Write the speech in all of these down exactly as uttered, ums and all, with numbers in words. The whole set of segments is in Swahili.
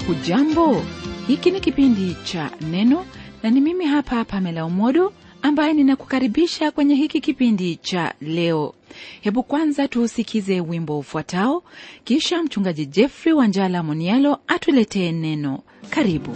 Hujambo, hiki ni kipindi cha Neno na ni mimi hapa Pamela Omodo ambaye ninakukaribisha kwenye hiki kipindi cha leo. Hebu kwanza tuusikize wimbo ufuatao, kisha mchungaji Jeffrey Wanjala Monialo atuletee neno. Karibu.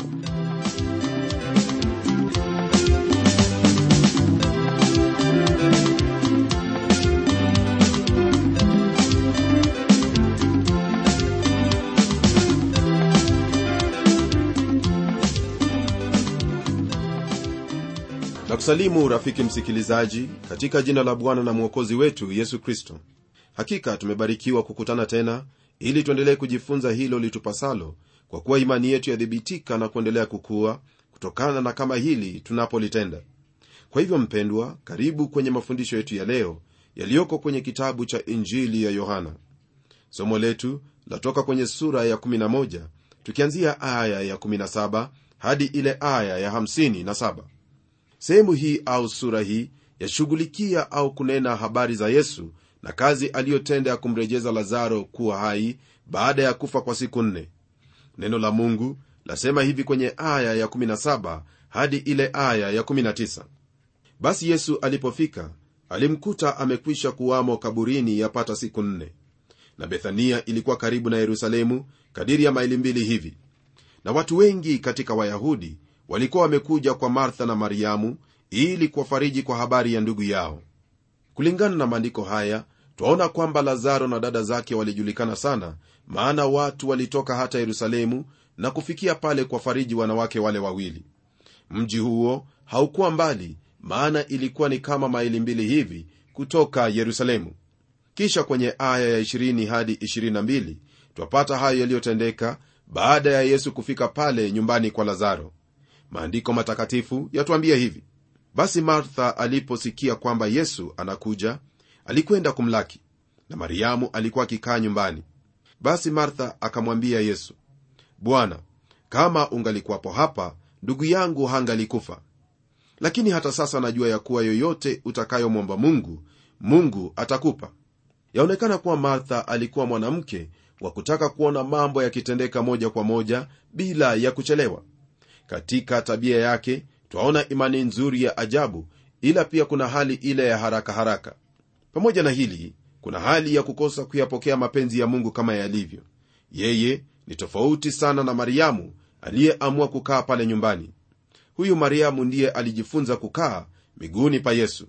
Nakusalimu rafiki msikilizaji katika jina la Bwana na Mwokozi wetu Yesu Kristo. Hakika tumebarikiwa kukutana tena ili tuendelee kujifunza hilo litupasalo, kwa kuwa imani yetu yadhibitika na kuendelea kukua kutokana na kama hili tunapolitenda. Kwa hivyo mpendwa, karibu kwenye mafundisho yetu ya leo yaliyoko kwenye kitabu cha Injili ya Yohana. Somo letu latoka kwenye sura ya kumi na moja tukianzia aya ya kumi na saba hadi ile aya ya hamsini na saba. Sehemu hii au sura hii yashughulikia au kunena habari za Yesu na kazi aliyotenda ya kumrejeza Lazaro kuwa hai baada ya kufa kwa siku nne. Neno la Mungu lasema hivi kwenye aya ya kumi na saba hadi ile aya ya kumi na tisa. Basi Yesu alipofika, alimkuta amekwisha kuwamo kaburini yapata siku nne. Na Bethania ilikuwa karibu na Yerusalemu kadiri ya maili mbili hivi. Na watu wengi katika Wayahudi walikuwa wamekuja kwa Martha na Mariamu ili kuwafariji kwa habari ya ndugu yao. Kulingana na maandiko haya, twaona kwamba Lazaro na dada zake walijulikana sana, maana watu walitoka hata Yerusalemu na kufikia pale kwa fariji wanawake wale wawili. Mji huo haukuwa mbali, maana ilikuwa ni kama maili mbili hivi kutoka Yerusalemu. Kisha kwenye aya ya ishirini hadi ishirini na mbili twapata hayo yaliyotendeka baada ya Yesu kufika pale nyumbani kwa Lazaro. Maandiko matakatifu yatuambia hivi: basi Martha aliposikia kwamba Yesu anakuja, alikwenda kumlaki, na Mariamu alikuwa akikaa nyumbani. Basi Martha akamwambia Yesu, Bwana, kama ungalikuwapo hapa, ndugu yangu hangalikufa. Lakini hata sasa najua ya kuwa yoyote utakayomwomba Mungu, Mungu atakupa. Yaonekana kuwa Martha alikuwa mwanamke wa kutaka kuona mambo yakitendeka moja kwa moja bila ya kuchelewa. Katika tabia yake twaona imani nzuri ya ajabu, ila pia kuna hali ile ya haraka haraka. Pamoja na hili, kuna hali ya kukosa kuyapokea mapenzi ya Mungu kama yalivyo. Yeye ni tofauti sana na Mariamu aliyeamua kukaa pale nyumbani. Huyu Mariamu ndiye alijifunza kukaa miguuni pa Yesu.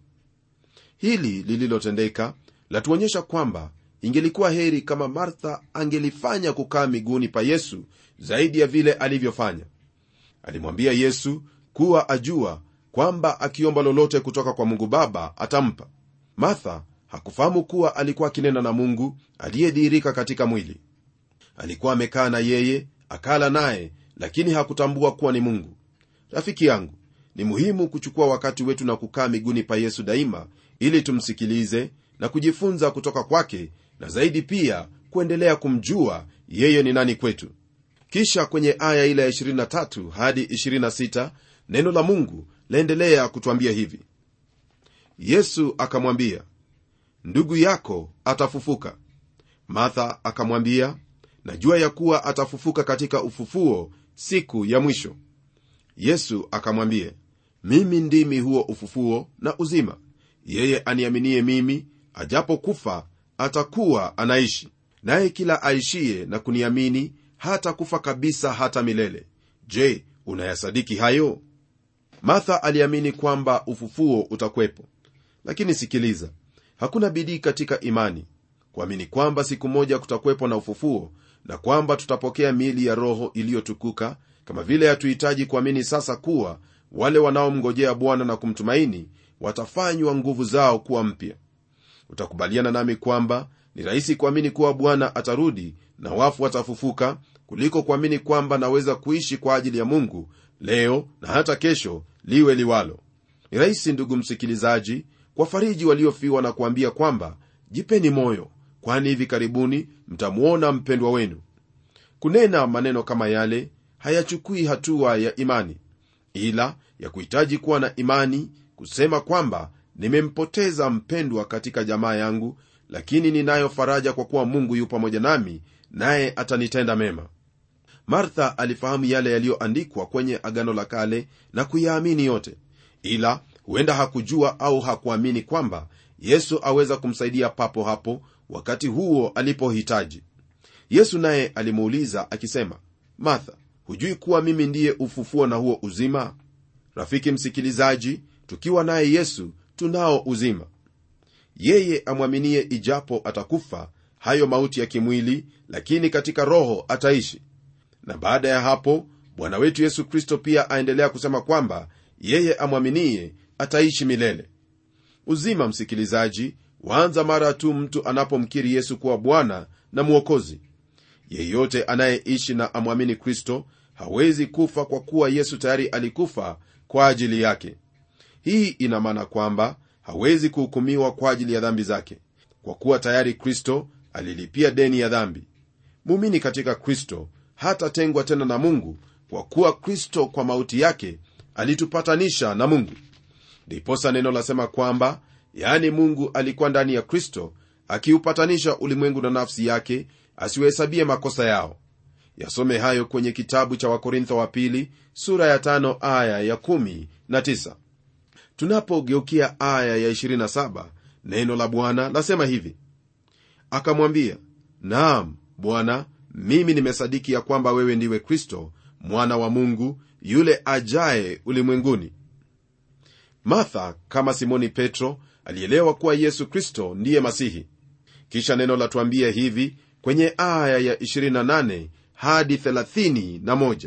Hili lililotendeka latuonyesha kwamba ingelikuwa heri kama Martha angelifanya kukaa miguuni pa Yesu zaidi ya vile alivyofanya. Alimwambia Yesu kuwa ajua kwamba akiomba lolote kutoka kwa Mungu Baba atampa. Martha hakufahamu kuwa alikuwa akinena na Mungu aliyedhihirika katika mwili. Alikuwa amekaa na yeye, akala naye, lakini hakutambua kuwa ni Mungu. Rafiki yangu, ni muhimu kuchukua wakati wetu na kukaa miguuni pa Yesu daima, ili tumsikilize na kujifunza kutoka kwake, na zaidi pia kuendelea kumjua yeye ni nani kwetu. Kisha kwenye aya ile ya ishirini na tatu hadi ishirini na sita neno la Mungu laendelea kutuambia hivi: Yesu akamwambia, ndugu yako atafufuka. Martha akamwambia, najua ya kuwa atafufuka katika ufufuo siku ya mwisho. Yesu akamwambia, mimi ndimi huo ufufuo na uzima. Yeye aniaminie mimi, ajapo kufa atakuwa anaishi, naye kila aishie na kuniamini hata kufa kabisa hata milele. Je, unayasadiki hayo? Martha aliamini kwamba ufufuo utakuwepo. Lakini sikiliza, hakuna bidii katika imani kuamini kwamba siku moja kutakuwepo na ufufuo na kwamba tutapokea miili ya roho iliyotukuka, kama vile hatuhitaji kuamini sasa kuwa wale wanaomngojea Bwana na kumtumaini watafanywa nguvu zao kuwa mpya. Utakubaliana nami kwamba ni rahisi kuamini kuwa Bwana atarudi na wafu watafufuka kuliko kuamini kwamba naweza kuishi kwa ajili ya Mungu leo na hata kesho liwe liwalo. Ni rahisi, ndugu msikilizaji, kwa fariji waliofiwa na kuambia kwamba jipeni moyo, kwani hivi karibuni mtamuona mpendwa wenu. Kunena maneno kama yale hayachukui hatua ya imani, ila ya kuhitaji kuwa na imani kusema kwamba nimempoteza mpendwa katika jamaa yangu, lakini ninayo faraja kwa kuwa Mungu yu pamoja nami, naye atanitenda mema. Martha alifahamu yale yaliyoandikwa kwenye Agano la Kale na kuyaamini yote, ila huenda hakujua au hakuamini kwamba Yesu aweza kumsaidia papo hapo wakati huo alipohitaji. Yesu naye alimuuliza akisema, Martha, hujui kuwa mimi ndiye ufufuo na huo uzima? Rafiki msikilizaji, tukiwa naye Yesu tunao uzima. Yeye amwaminie ijapo atakufa hayo mauti ya kimwili, lakini katika roho ataishi. Na baada ya hapo Bwana wetu Yesu Kristo pia aendelea kusema kwamba yeye amwaminie ataishi milele. Uzima, msikilizaji, waanza mara tu mtu anapomkiri Yesu kuwa Bwana na Mwokozi. Yeyote anayeishi na amwamini Kristo hawezi kufa, kwa kuwa Yesu tayari alikufa kwa ajili yake. Hii ina maana kwamba hawezi kuhukumiwa kwa ajili ya dhambi zake, kwa kuwa tayari Kristo alilipia deni ya dhambi. Muumini katika Kristo hatatengwa tena na Mungu, kwa kuwa Kristo kwa mauti yake alitupatanisha na Mungu. Ndiposa neno lasema kwamba yaani Mungu alikuwa ndani ya Kristo akiupatanisha ulimwengu na nafsi yake, asiwahesabie makosa yao. Yasome hayo kwenye kitabu cha Wakorintho wa pili sura ya tano aya ya kumi na tisa. Tunapogeukia aya ya ishirini na saba, neno la Bwana lasema hivi: akamwambia, naam Bwana, mimi nimesadiki ya kwamba wewe ndiwe Kristo mwana wa Mungu, yule ajaye ulimwenguni. Martha, kama Simoni Petro, alielewa kuwa Yesu Kristo ndiye Masihi. Kisha neno latuambia hivi kwenye aya ya ishirini na nane hadi thelathini na moja: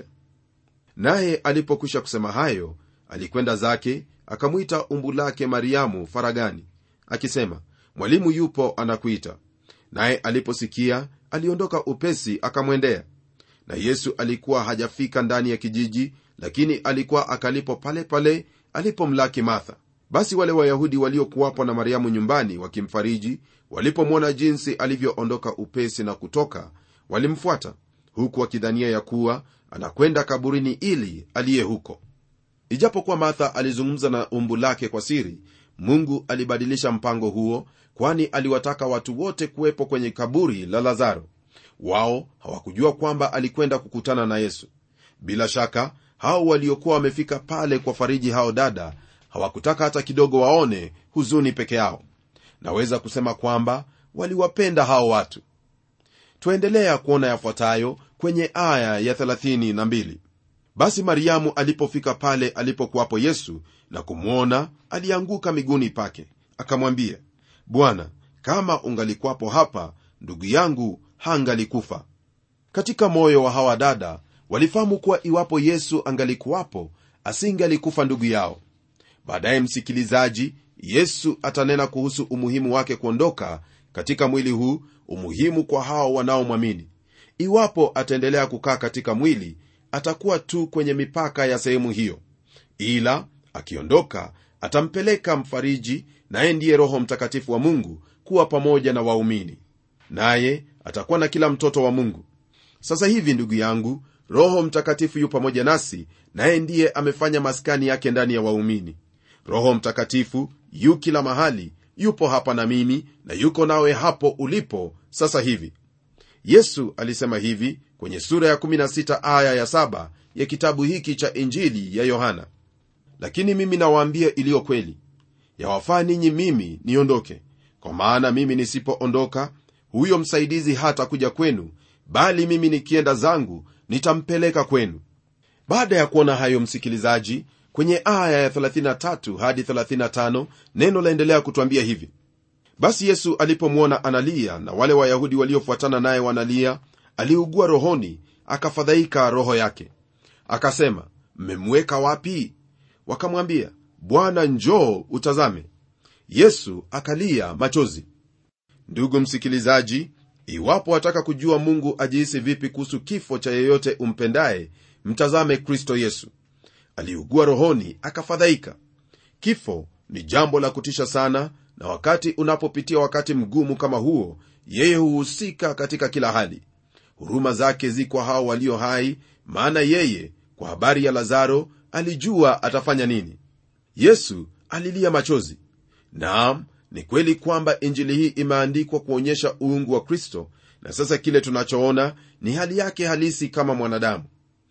naye alipokwisha kusema hayo, alikwenda zake, akamwita umbu lake Mariamu faragani, akisema, mwalimu yupo anakuita. Naye aliposikia, aliondoka upesi akamwendea. Na Yesu alikuwa hajafika ndani ya kijiji, lakini alikuwa akalipo pale pale alipomlaki Martha. Basi wale Wayahudi waliokuwapo na Mariamu nyumbani wakimfariji, walipomwona jinsi alivyoondoka upesi na kutoka, walimfuata, huku wakidhania ya kuwa anakwenda kaburini ili aliye huko. Ijapokuwa Martha alizungumza na umbu lake kwa siri, Mungu alibadilisha mpango huo, kwani aliwataka watu wote kuwepo kwenye kaburi la Lazaro. Wao hawakujua kwamba alikwenda kukutana na Yesu. Bila shaka hao waliokuwa wamefika pale kwa fariji hao dada hawakutaka hata kidogo waone huzuni peke yao. Naweza kusema kwamba waliwapenda hao watu. Tuendelea kuona yafuatayo kwenye aya ya thelathini na mbili. Basi Mariamu alipofika pale alipokuwapo Yesu na kumwona, alianguka miguuni pake, akamwambia, Bwana, kama ungalikuwapo hapa, ndugu yangu hangalikufa. Katika moyo wa hawa dada walifahamu kuwa iwapo Yesu angalikuwapo, asingalikufa ndugu yao. Baadaye, msikilizaji, Yesu atanena kuhusu umuhimu wake kuondoka katika mwili huu, umuhimu kwa hao wanaomwamini. Iwapo ataendelea kukaa katika mwili, atakuwa tu kwenye mipaka ya sehemu hiyo, ila akiondoka atampeleka mfariji, naye ndiye Roho Mtakatifu wa Mungu, kuwa pamoja na waumini, naye atakuwa na kila mtoto wa Mungu. Sasa hivi ndugu yangu, Roho Mtakatifu yu pamoja nasi, naye ndiye amefanya maskani yake ndani ya waumini. Roho Mtakatifu yu kila mahali, yupo hapa na mimi, na yuko nawe hapo ulipo sasa hivi. Yesu alisema hivi kwenye sura ya kumi na sita aya ya saba ya kitabu hiki cha Injili ya Yohana: lakini mimi nawaambia iliyo kweli, yawafaa ninyi mimi niondoke, kwa maana mimi nisipoondoka, huyo msaidizi hata kuja kwenu, bali mimi nikienda zangu nitampeleka kwenu. Baada ya kuona hayo, msikilizaji, kwenye aya ya thelathini na tatu hadi thelathini na tano neno laendelea kutuambia hivi: basi Yesu alipomwona analia na wale Wayahudi waliofuatana naye wanalia, aliugua rohoni, akafadhaika roho yake. Akasema, mmemweka wapi? Wakamwambia, Bwana, njoo utazame. Yesu akalia machozi. Ndugu msikilizaji, iwapo wataka kujua Mungu ajihisi vipi kuhusu kifo cha yeyote umpendaye, mtazame Kristo Yesu. Aliugua rohoni, akafadhaika. Kifo ni jambo la kutisha sana, na wakati unapopitia wakati mgumu kama huo, yeye huhusika katika kila hali. Huruma zake ziko hao walio hai, maana yeye kwa habari ya Lazaro alijua atafanya nini. Yesu alilia machozi. Naam, ni kweli kwamba injili hii imeandikwa kuonyesha uungu wa Kristo, na sasa kile tunachoona ni hali yake halisi kama mwanadamu.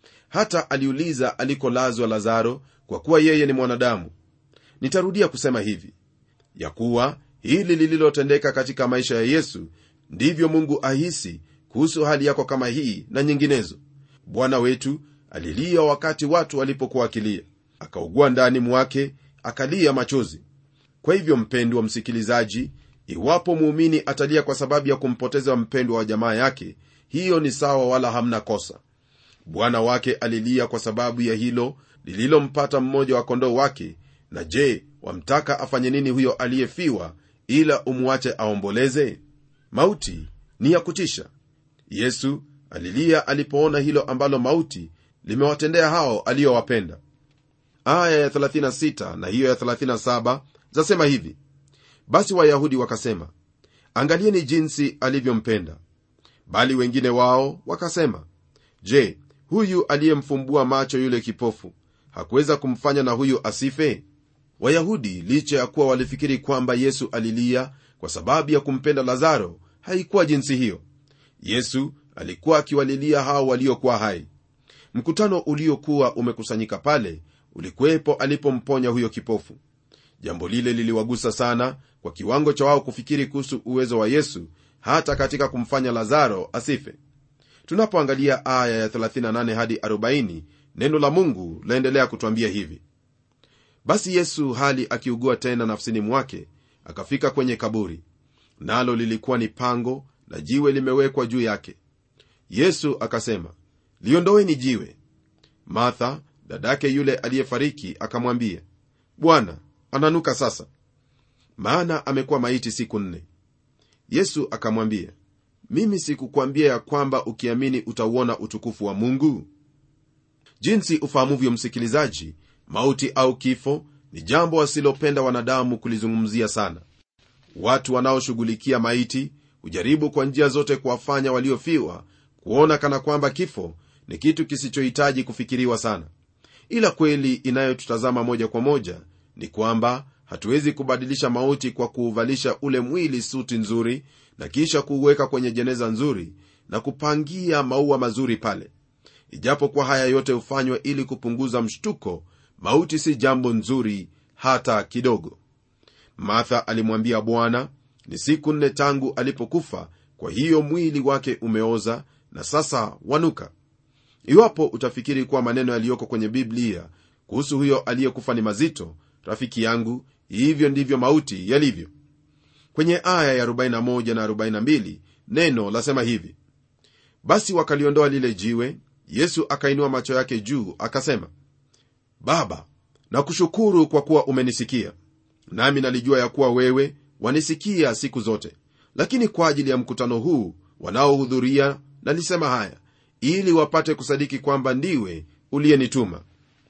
Hata aliuliza alikolazwa Lazaro kwa kuwa yeye ni mwanadamu. Nitarudia kusema hivi ya kuwa hili lililotendeka katika maisha ya Yesu ndivyo Mungu ahisi kuhusu hali yako kama hii na nyinginezo. Bwana wetu alilia wakati watu walipokuwa wakilia, akaugua ndani mwake, akalia machozi. Kwa hivyo mpendwa msikilizaji, iwapo muumini atalia kwa sababu ya kumpoteza mpendwa wa jamaa yake, hiyo ni sawa wala hamna kosa. Bwana wake alilia kwa sababu ya hilo lililompata mmoja wa kondoo wake. Na je, wamtaka afanye nini huyo aliyefiwa ila umwache aomboleze? Mauti ni ya kutisha. Yesu alilia alipoona hilo ambalo mauti limewatendea hao aliyowapenda. Aya ya thelathini na sita na hiyo ya thelathini na saba zasema hivi: basi Wayahudi wakasema, angalieni jinsi alivyompenda. Bali wengine wao wakasema, je, huyu aliyemfumbua macho yule kipofu hakuweza kumfanya na huyu asife? Wayahudi licha ya kuwa walifikiri kwamba Yesu alilia kwa sababu ya kumpenda Lazaro, haikuwa jinsi hiyo. Yesu alikuwa akiwalilia hao waliokuwa hai. Mkutano uliokuwa umekusanyika pale ulikuwepo alipomponya huyo kipofu. Jambo lile liliwagusa sana kwa kiwango cha wao kufikiri kuhusu uwezo wa Yesu hata katika kumfanya Lazaro asife. Tunapoangalia aya ya thelathini na nane hadi arobaini, neno la Mungu laendelea kutuambia hivi: basi Yesu hali akiugua tena nafsini mwake, akafika kwenye kaburi, nalo lilikuwa ni pango na jiwe limewekwa juu yake. Yesu akasema, liondoeni jiwe. Martha, dadake yule aliyefariki, akamwambia, Bwana, ananuka sasa, maana amekuwa maiti siku nne. Yesu akamwambia, mimi sikukwambia ya kwamba ukiamini utauona utukufu wa Mungu? Jinsi ufahamuvyo msikilizaji, mauti au kifo ni jambo wasilopenda wanadamu kulizungumzia sana. Watu wanaoshughulikia maiti hujaribu kwa njia zote kuwafanya waliofiwa kuona kana kwamba kifo ni kitu kisichohitaji kufikiriwa sana. Ila kweli inayotutazama moja kwa moja ni kwamba hatuwezi kubadilisha mauti kwa kuuvalisha ule mwili suti nzuri na kisha kuuweka kwenye jeneza nzuri na kupangia maua mazuri pale. Ijapo kwa haya yote hufanywa ili kupunguza mshtuko, mauti si jambo nzuri hata kidogo. Martha alimwambia Bwana, ni siku nne tangu alipokufa, kwa hiyo mwili wake umeoza na sasa wanuka. Iwapo utafikiri kuwa maneno yaliyoko kwenye Biblia kuhusu huyo aliyekufa ni mazito, rafiki yangu, hivyo ndivyo mauti yalivyo. Kwenye aya ya arobaini na moja na arobaini na mbili neno lasema hivi: basi wakaliondoa lile jiwe. Yesu akainua macho yake juu akasema, Baba, nakushukuru kwa kuwa umenisikia. Nami nalijua ya kuwa wewe wanisikia siku zote, lakini kwa ajili ya mkutano huu wanaohudhuria nalisema haya, ili wapate kusadiki kwamba ndiwe uliyenituma.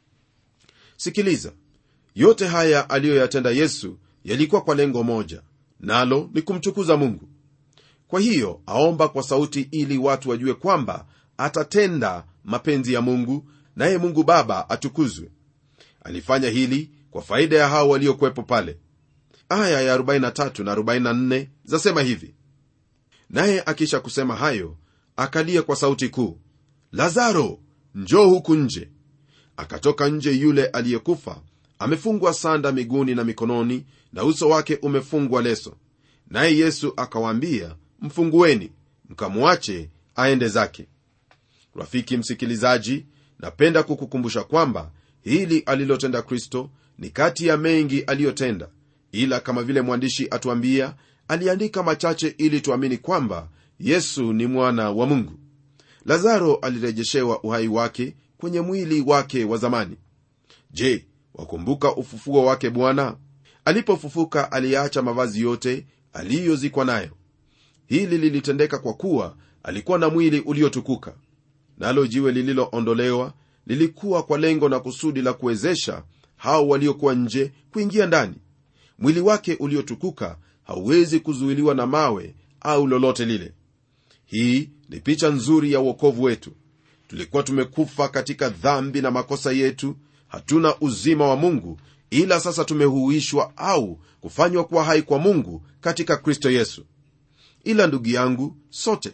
Sikiliza, yote haya aliyoyatenda Yesu yalikuwa kwa lengo moja, nalo ni kumtukuza Mungu. Kwa hiyo aomba kwa sauti ili watu wajue kwamba atatenda mapenzi ya Mungu, naye Mungu Baba atukuzwe. Alifanya hili kwa faida ya hao waliokuwepo pale. Aya ya arobaini na tatu na arobaini na nne zasema hivi: naye akisha kusema hayo, akalia kwa sauti kuu, Lazaro, njoo huku nje. Akatoka nje yule aliyekufa, amefungwa sanda miguuni na mikononi, na uso wake umefungwa leso. Naye Yesu akawaambia, mfungueni, mkamwache aende zake. Rafiki msikilizaji, napenda kukukumbusha kwamba hili alilotenda Kristo ni kati ya mengi aliyotenda, ila kama vile mwandishi atuambia, aliandika machache ili tuamini kwamba Yesu ni mwana wa Mungu. Lazaro alirejeshewa uhai wake kwenye mwili wake wa zamani. Je, wakumbuka ufufuo wake Bwana? Alipofufuka aliacha mavazi yote aliyozikwa nayo. Hili lilitendeka kwa kuwa alikuwa na mwili uliotukuka. Nalo jiwe lililoondolewa lilikuwa kwa lengo na kusudi la kuwezesha hao waliokuwa nje kuingia ndani. Mwili wake uliotukuka hauwezi kuzuiliwa na mawe au lolote lile. Hii ni picha nzuri ya wokovu wetu. Tulikuwa tumekufa katika dhambi na makosa yetu, hatuna uzima wa Mungu, ila sasa tumehuishwa au kufanywa kuwa hai kwa Mungu katika Kristo Yesu. Ila ndugu yangu, sote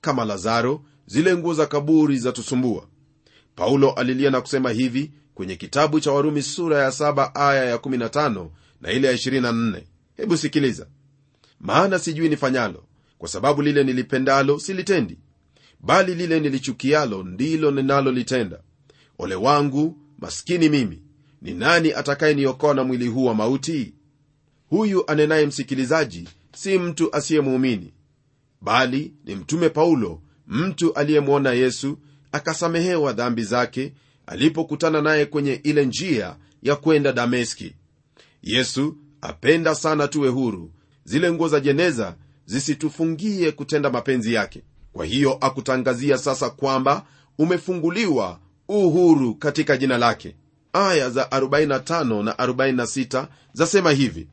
kama Lazaro, zile nguo za kaburi za tusumbua. Paulo alilia na kusema hivi kwenye kitabu cha Warumi sura ya saba aya ya kumi na tano na ile ya ishirini na nne. Hebu sikiliza: maana sijui nifanyalo, kwa sababu lile nilipendalo silitendi, bali lile nilichukialo ndilo ninalolitenda. Ole wangu maskini mimi, ni nani atakayeniokoa na mwili huu wa mauti? Huyu anenaye, msikilizaji, si mtu asiyemuamini, bali ni mtume Paulo, mtu aliyemwona Yesu akasamehewa dhambi zake alipokutana naye kwenye ile njia ya kwenda Dameski. Yesu apenda sana tuwe huru, zile nguo za jeneza zisitufungie kutenda mapenzi yake. Kwa hiyo akutangazia sasa kwamba umefunguliwa uhuru katika jina lake. Aya za arobaini na tano na arobaini na sita zasema hivi: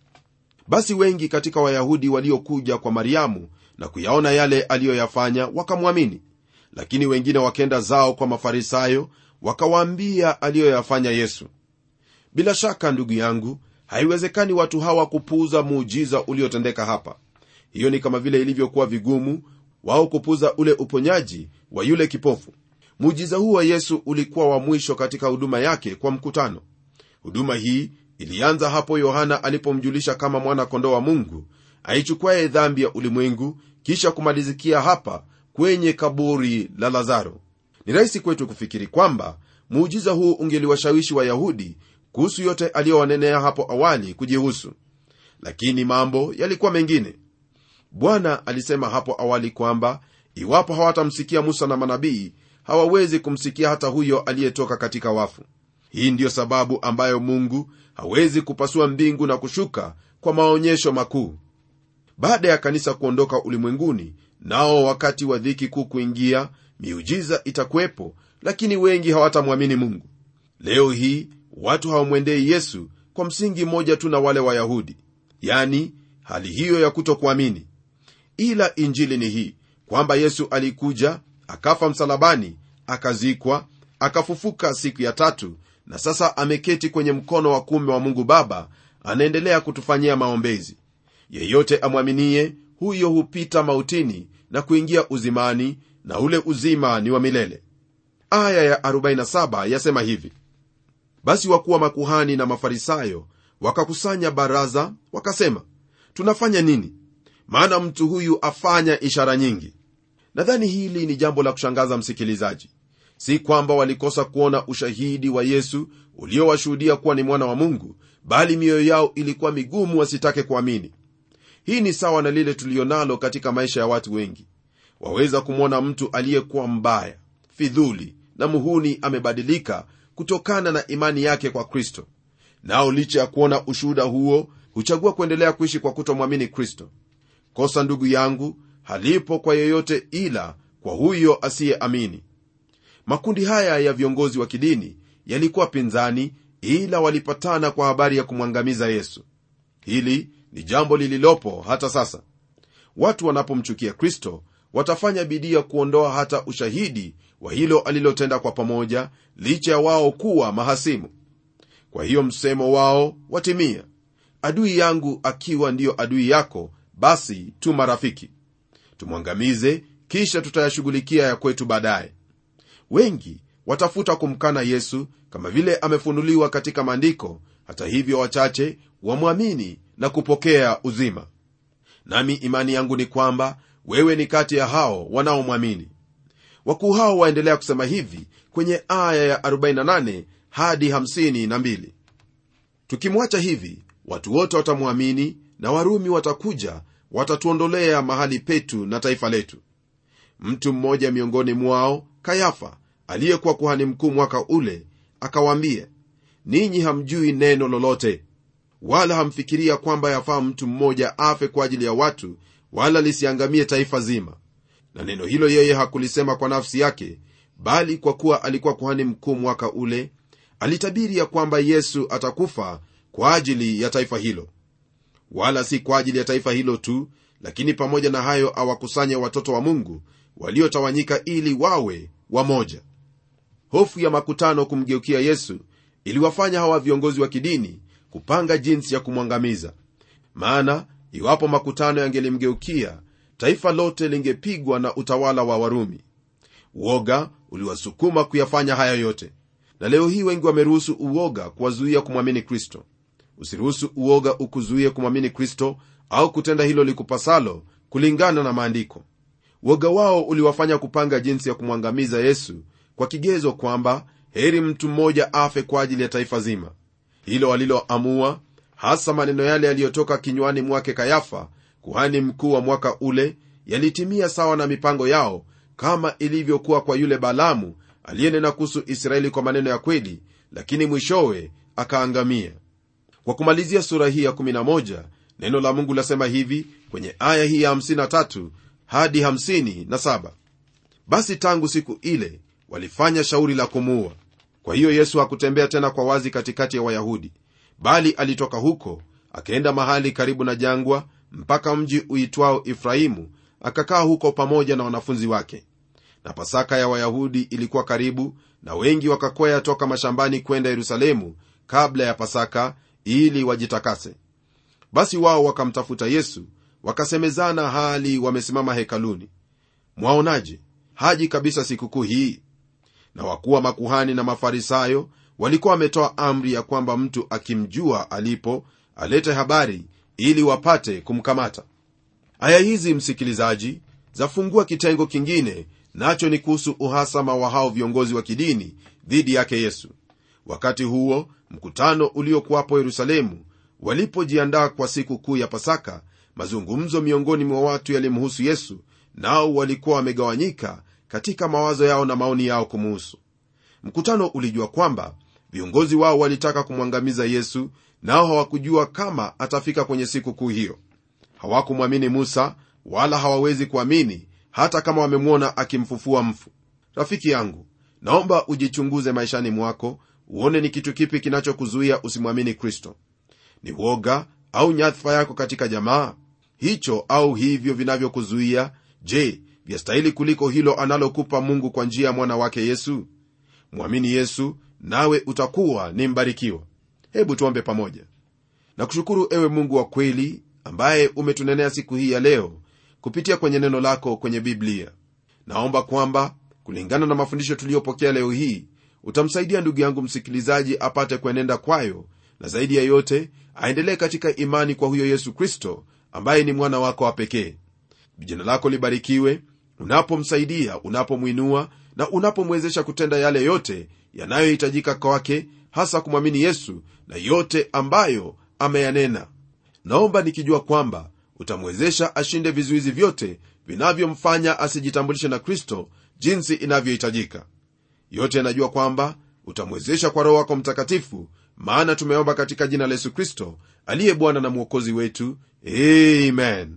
basi wengi katika Wayahudi waliokuja kwa Mariamu na kuyaona yale aliyoyafanya wakamwamini, lakini wengine wakenda zao kwa Mafarisayo wakawaambia aliyoyafanya Yesu. Bila shaka ndugu yangu, haiwezekani watu hawa kupuuza muujiza uliotendeka hapa. Hiyo ni kama vile ilivyokuwa vigumu wao kupuuza ule uponyaji wa yule kipofu. Muujiza huu wa Yesu ulikuwa wa mwisho katika huduma yake kwa mkutano. Huduma hii ilianza hapo Yohana alipomjulisha kama mwana kondoo wa Mungu aichukuaye dhambi ya ulimwengu, kisha kumalizikia hapa kwenye kaburi la Lazaro. Ni rahisi kwetu kufikiri kwamba muujiza huu ungeliwashawishi Wayahudi kuhusu yote aliyowanenea hapo awali kujihusu, lakini mambo yalikuwa mengine. Bwana alisema hapo awali kwamba iwapo hawatamsikia Musa na manabii, hawawezi kumsikia hata huyo aliyetoka katika wafu. Hii ndiyo sababu ambayo Mungu hawezi kupasua mbingu na kushuka kwa maonyesho makuu. Baada ya kanisa kuondoka ulimwenguni, nao wakati wa dhiki kuu kuingia, miujiza itakuwepo, lakini wengi hawatamwamini Mungu. Leo hii watu hawamwendei Yesu kwa msingi mmoja tu na wale Wayahudi, yani hali hiyo ya kutokuamini. Ila injili ni hii kwamba Yesu alikuja, akafa msalabani, akazikwa, akafufuka siku ya tatu, na sasa ameketi kwenye mkono wa kuume wa Mungu Baba, anaendelea kutufanyia maombezi. Yeyote amwaminie huyo hupita mautini na kuingia uzimani, na ule uzima ni wa milele. Aya ya arobaini na saba yasema hivi: basi wakuu wa makuhani na Mafarisayo wakakusanya baraza, wakasema, tunafanya nini? Maana mtu huyu afanya ishara nyingi. Nadhani hili ni jambo la kushangaza, msikilizaji. Si kwamba walikosa kuona ushahidi wa Yesu uliowashuhudia kuwa ni mwana wa Mungu, bali mioyo yao ilikuwa migumu wasitake kuamini. Hii ni sawa na lile tulionalo katika maisha ya watu wengi. Waweza kumwona mtu aliyekuwa mbaya, fidhuli na muhuni amebadilika kutokana na imani yake kwa Kristo. Nao licha ya kuona ushuhuda huo, huchagua kuendelea kuishi kwa kutomwamini Kristo. Kosa, ndugu yangu, halipo kwa yeyote ila kwa huyo asiyeamini. Makundi haya ya viongozi wa kidini yalikuwa pinzani, ila walipatana kwa habari ya kumwangamiza Yesu. Hili ni jambo lililopo hata sasa. Watu wanapomchukia Kristo, watafanya bidii ya kuondoa hata ushahidi wa hilo alilotenda kwa pamoja, licha ya wao kuwa mahasimu. Kwa hiyo msemo wao watimia: adui yangu akiwa ndiyo adui yako, basi tu marafiki. Tumwangamize, kisha tutayashughulikia ya kwetu baadaye. Wengi watafuta kumkana Yesu kama vile amefunuliwa katika maandiko. Hata hivyo, wachache wamwamini na kupokea uzima. Nami imani yangu ni kwamba wewe ni kati ya hao wanaomwamini. Wakuu hao waendelea kusema hivi kwenye aya ya arobaini na nane hadi hamsini na mbili: tukimwacha hivi, watu wote watamwamini, na Warumi watakuja, watatuondolea mahali petu na taifa letu. Mtu mmoja miongoni mwao, Kayafa, aliyekuwa kuhani mkuu mwaka ule, akawaambia, ninyi hamjui neno lolote, wala hamfikiria kwamba yafaa mtu mmoja afe kwa ajili ya watu, wala lisiangamie taifa zima. Na neno hilo yeye hakulisema kwa nafsi yake, bali kwa kuwa alikuwa kuhani mkuu mwaka ule, alitabiri ya kwamba Yesu atakufa kwa ajili ya taifa hilo. Wala si kwa ajili ya taifa hilo tu, lakini pamoja na hayo awakusanye watoto wa Mungu waliotawanyika ili wawe wamoja. Hofu ya makutano kumgeukia Yesu iliwafanya hawa viongozi wa kidini kupanga jinsi ya kumwangamiza. Maana iwapo makutano yangelimgeukia, taifa lote lingepigwa na utawala wa Warumi. Uoga uliwasukuma kuyafanya haya yote, na leo hii wengi wameruhusu uoga kuwazuia kumwamini Kristo. Usiruhusu uoga ukuzuie kumwamini Kristo au kutenda hilo likupasalo kulingana na maandiko. Uoga wao uliwafanya kupanga jinsi ya kumwangamiza Yesu kwa kigezo kwamba heri mtu mmoja afe kwa ajili ya taifa zima. Hilo waliloamua, hasa maneno yale yaliyotoka kinywani mwake Kayafa, kuhani mkuu wa mwaka ule, yalitimia sawa na mipango yao, kama ilivyokuwa kwa yule Balaamu aliyenena kuhusu Israeli kwa maneno ya kweli, lakini mwishowe akaangamia. Kwa kumalizia sura hii ya kumi na moja, neno la Mungu lasema hivi kwenye aya hii ya hamsini na tatu hadi hamsini na saba: basi tangu siku ile walifanya shauri la kumuua. Kwa hiyo Yesu hakutembea tena kwa wazi katikati ya Wayahudi, bali alitoka huko akaenda mahali karibu na jangwa, mpaka mji uitwao Efraimu, akakaa huko pamoja na wanafunzi wake. Na Pasaka ya Wayahudi ilikuwa karibu, na wengi wakakwea toka mashambani kwenda Yerusalemu kabla ya Pasaka ili wajitakase. Basi wao wakamtafuta Yesu, wakasemezana hali wamesimama hekaluni, mwaonaje, haji kabisa sikukuu hii? Na wakuu wa makuhani na Mafarisayo walikuwa wametoa amri ya kwamba mtu akimjua alipo alete habari ili wapate kumkamata. Aya hizi, msikilizaji, zafungua kitengo kingine, nacho ni kuhusu uhasama wa hao viongozi wa kidini dhidi yake Yesu. Wakati huo mkutano uliokuwapo Yerusalemu walipojiandaa kwa siku kuu ya Pasaka, mazungumzo miongoni mwa watu yalimhusu Yesu, nao walikuwa wamegawanyika katika mawazo yao na maoni yao kumuhusu. Mkutano ulijua kwamba viongozi wao walitaka kumwangamiza Yesu, nao hawakujua kama atafika kwenye siku kuu hiyo. Hawakumwamini Musa, wala hawawezi kuamini hata kama wamemwona akimfufua mfu. Rafiki yangu, naomba ujichunguze maishani mwako, uone ni kitu kipi kinachokuzuia usimwamini Kristo. Ni woga au nyadhifa yako katika jamaa? Hicho au hivyo vinavyokuzuia, je, vyastahili kuliko hilo analokupa Mungu kwa njia ya mwana wake Yesu? Mwamini Yesu nawe utakuwa ni mbarikiwa. Hebu tuombe pamoja. Nakushukuru ewe Mungu wa kweli, ambaye umetunenea siku hii ya leo kupitia kwenye neno lako kwenye Biblia. Naomba kwamba kulingana na mafundisho tuliyopokea leo hii, utamsaidia ndugu yangu msikilizaji apate kuenenda kwayo, na zaidi ya yote aendelee katika imani kwa huyo Yesu Kristo ambaye ni mwana wako wa pekee. Jina lako libarikiwe unapomsaidia, unapomwinua na unapomwezesha kutenda yale yote yanayohitajika kwake, hasa kumwamini Yesu na yote ambayo ameyanena. Naomba nikijua kwamba utamwezesha ashinde vizuizi vyote vinavyomfanya asijitambulishe na Kristo jinsi inavyohitajika. Yote najua kwamba utamwezesha kwa Roho wako Mtakatifu, maana tumeomba katika jina la Yesu Kristo aliye Bwana na Mwokozi wetu. Amen.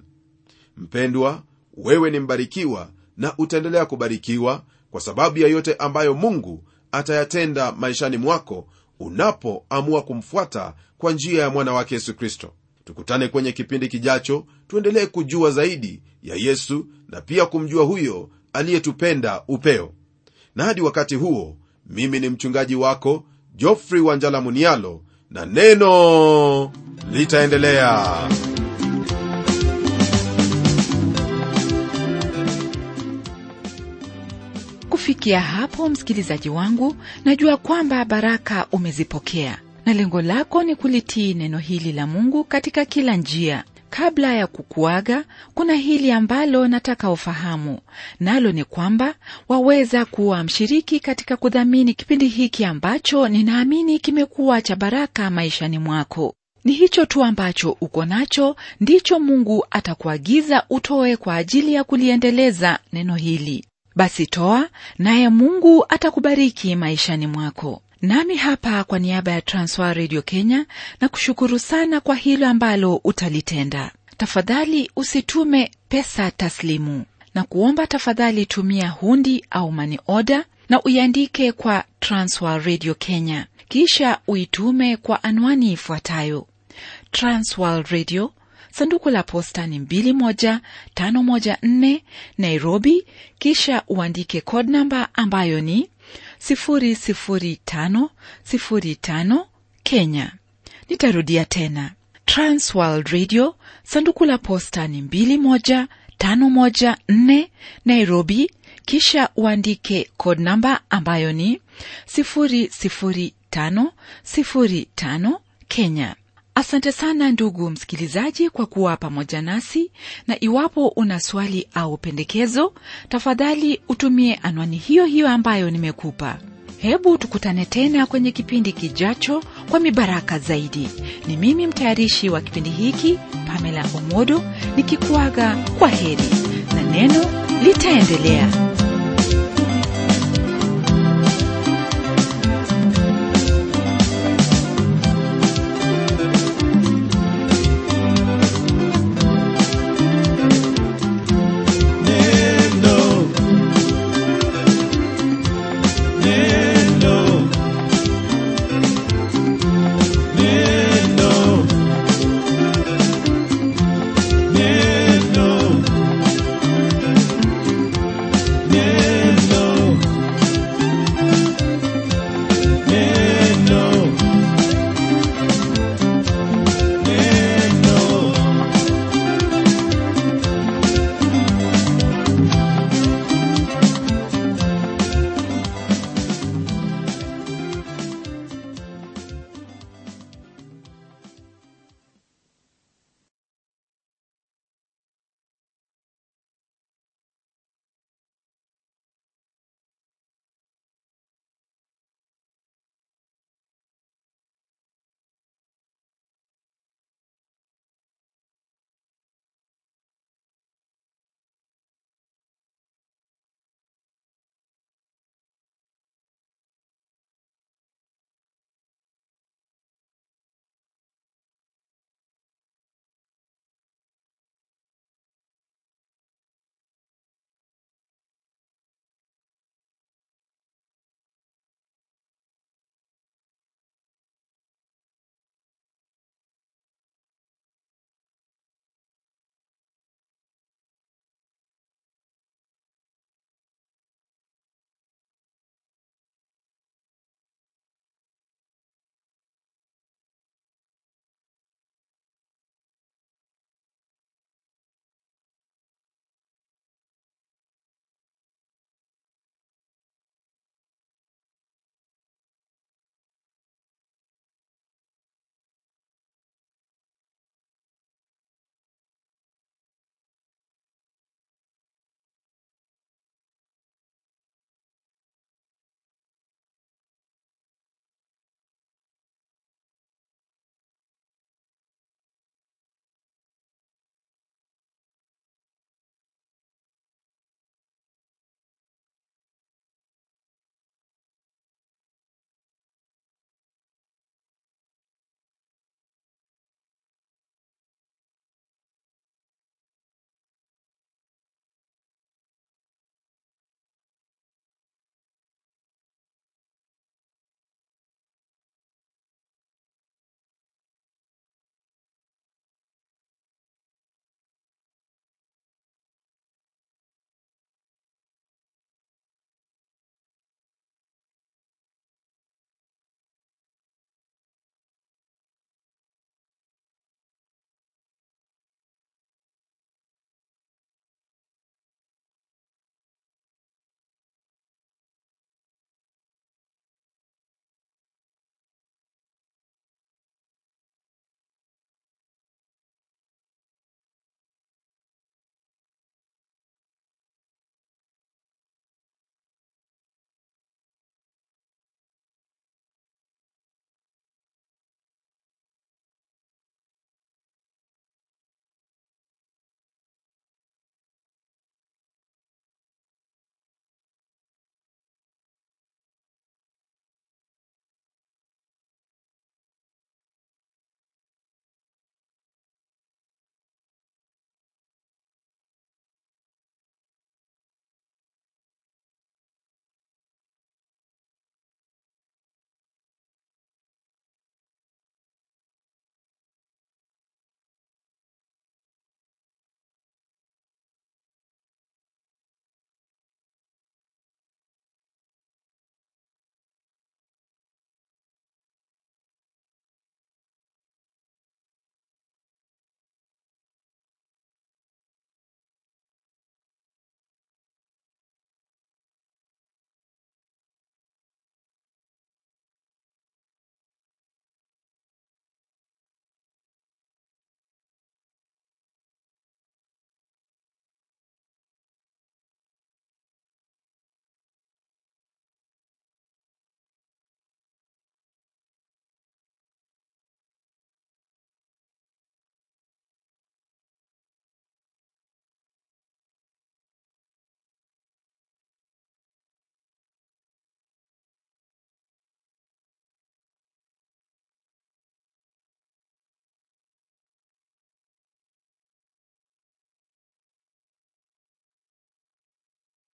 Mpendwa, wewe ni mbarikiwa na utaendelea kubarikiwa kwa sababu ya yote ambayo Mungu atayatenda maishani mwako unapoamua kumfuata kwa njia ya mwana wake Yesu Kristo. Tukutane kwenye kipindi kijacho, tuendelee kujua zaidi ya Yesu na pia kumjua huyo aliyetupenda upeo. Na hadi wakati huo, mimi ni mchungaji wako Geoffrey Wanjala Munialo, na neno litaendelea. Kufikia hapo, msikilizaji wangu, najua kwamba baraka umezipokea, na lengo lako ni kulitii neno hili la Mungu katika kila njia. Kabla ya kukuaga, kuna hili ambalo nataka ufahamu, nalo ni kwamba waweza kuwa mshiriki katika kudhamini kipindi hiki ambacho ninaamini kimekuwa cha baraka maishani mwako. Ni hicho tu ambacho uko nacho ndicho Mungu atakuagiza utoe kwa ajili ya kuliendeleza neno hili. Basi toa, naye Mungu atakubariki maishani mwako. Nami hapa kwa niaba ya Transworld Radio Kenya na kushukuru sana kwa hilo ambalo utalitenda. Tafadhali usitume pesa taslimu, na kuomba tafadhali tumia hundi au money order na uiandike kwa Transworld Radio Kenya, kisha uitume kwa anwani ifuatayo: Transworld Radio, sanduku la posta ni mbili moja tano moja nne, Nairobi, kisha uandike code number ambayo ni sifuri sifuri tano sifuri tano, Kenya. Nitarudia tena: Transworld Radio, sanduku la posta ni mbili moja tano moja nne Nairobi, kisha uandike code namba ambayo ni sifuri sifuri tano sifuri tano Kenya. Asante sana ndugu msikilizaji kwa kuwa pamoja nasi, na iwapo una swali au pendekezo, tafadhali utumie anwani hiyo hiyo ambayo nimekupa. Hebu tukutane tena kwenye kipindi kijacho kwa mibaraka zaidi. Ni mimi mtayarishi wa kipindi hiki, Pamela Omodo, nikikuaga kwa heri na neno litaendelea.